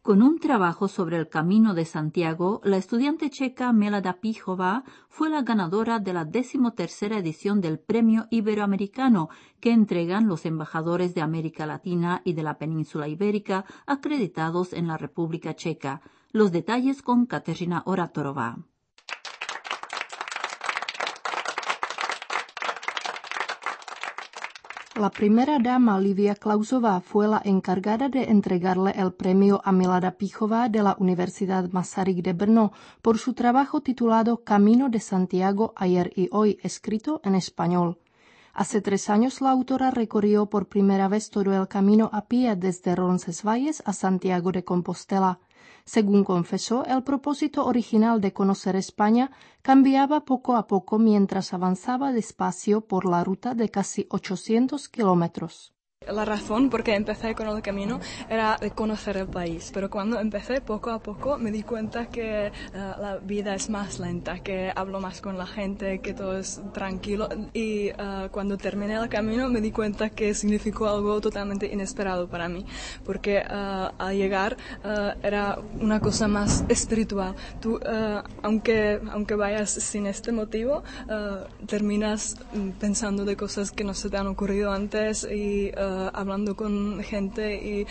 Con un trabajo sobre el Camino de Santiago, la estudiante checa Milada Pichova fue la ganadora de la 13ª edición del Premio Iberoamericano que entregan los embajadores de América Latina y de la península ibérica acreditados en la República Checa. Los detalles con Kateřina Oratorova. La primera dama Livia Klausová fue la encargada de entregarle el premio a Milada Pichova de la Universidad Masaryk de Brno por su trabajo titulado Camino de Santiago ayer y hoy, escrito en español. Hace 3 años la autora recorrió por primera vez todo el camino a pie desde Roncesvalles a Santiago de Compostela. Según confesó, el propósito original de conocer España cambiaba poco a poco mientras avanzaba despacio por la ruta de casi 800 kilómetros. La razón por qué empecé con el camino era de conocer el país, pero cuando empecé poco a poco me di cuenta que la vida es más lenta, que hablo más con la gente, que todo es tranquilo y cuando terminé el camino me di cuenta que significó algo totalmente inesperado para mí, porque al llegar era una cosa más espiritual. Tú, aunque vayas sin este motivo, terminas pensando de cosas que no se te han ocurrido antes y hablando con gente y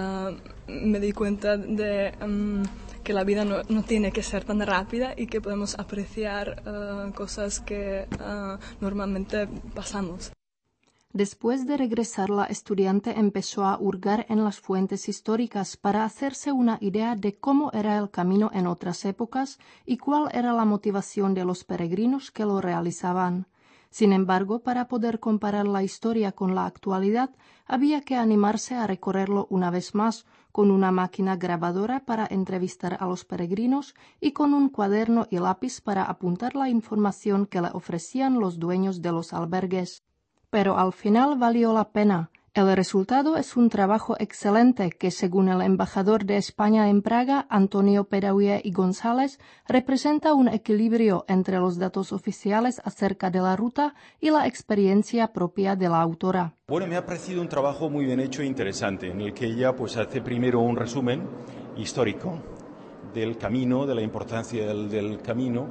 me di cuenta de que la vida no tiene que ser tan rápida y que podemos apreciar cosas que normalmente pasamos. Después de regresar, la estudiante empezó a hurgar en las fuentes históricas para hacerse una idea de cómo era el camino en otras épocas y cuál era la motivación de los peregrinos que lo realizaban. Sin embargo, para poder comparar la historia con la actualidad, había que animarse a recorrerlo una vez más, con una máquina grabadora para entrevistar a los peregrinos y con un cuaderno y lápiz para apuntar la información que le ofrecían los dueños de los albergues. Pero al final valió la pena. El resultado es un trabajo excelente que, según el embajador de España en Praga, Antonio Pedahué y González, representa un equilibrio entre los datos oficiales acerca de la ruta y la experiencia propia de la autora. Bueno, me ha parecido un trabajo muy bien hecho e interesante, en el que ella pues hace primero un resumen histórico del camino, de la importancia del camino,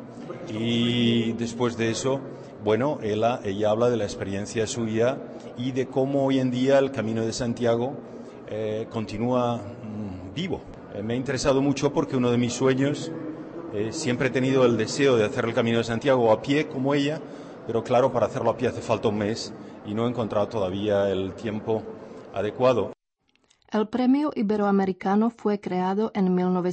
y después de eso, bueno, ella habla de la experiencia suya y de cómo hoy en día el Camino de Santiago continúa vivo. Me ha interesado mucho porque uno de mis sueños, siempre he tenido el deseo de hacer el Camino de Santiago a pie como ella, pero claro, para hacerlo a pie hace falta un mes y no he encontrado todavía el tiempo adecuado. El Premio Iberoamericano fue creado en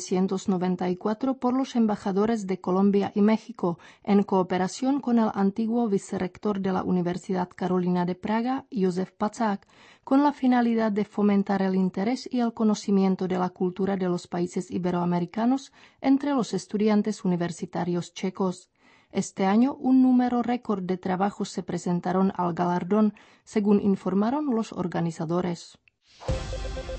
1994 por los embajadores de Colombia y México, en cooperación con el antiguo vicerrector de la Universidad Carolina de Praga, Josef Pacák, con la finalidad de fomentar el interés y el conocimiento de la cultura de los países iberoamericanos entre los estudiantes universitarios checos. Este año, un número récord de trabajos se presentaron al galardón, según informaron los organizadores.